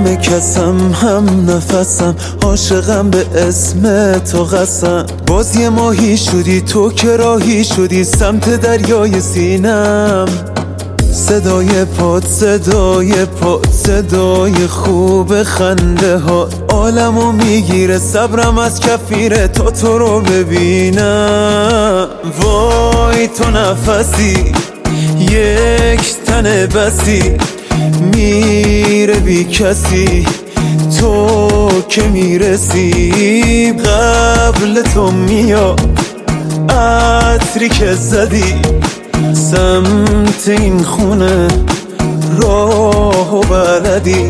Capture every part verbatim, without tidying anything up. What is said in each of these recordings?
همه کسم، هم نفسم، عاشقم به اسم تو قسم. باز یه ماهی شدی تو که راهی شدی سمت دریای سینم. صدای پاد صدای پاد صدای خوب خنده ها عالمو میگیره، صبرم از کفیره تا تو رو ببینم. وای تو نفسی یک تن بسی، میره بی کسی تو که میرسی. قبل تو میاد عطری که زدی سمت این خونه راه و بلدی.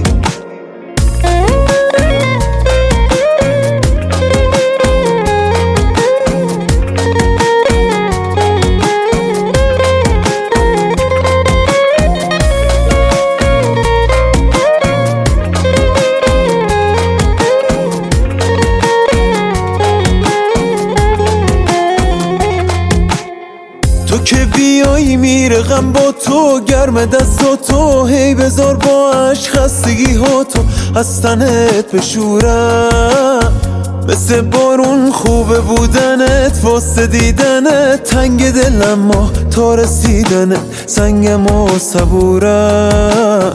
تو که بیایی میره غم با تو، گرم دست تو هی بذار با عشق خستگی ها تو از تنت بشورم. مثل بارون خوبه بودنت واسه دیدنت، تنگ دلم ما تا رسیدنت سنگم و صبورم.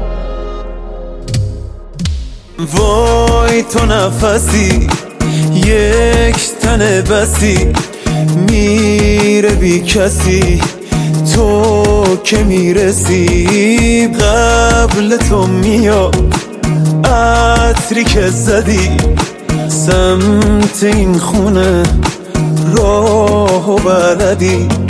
وای تو نفسی یک تن بسی، میره بی کسی تو که میرسی. قبل تو میاد عطری که زدی سمت این خونه راه و بلدی.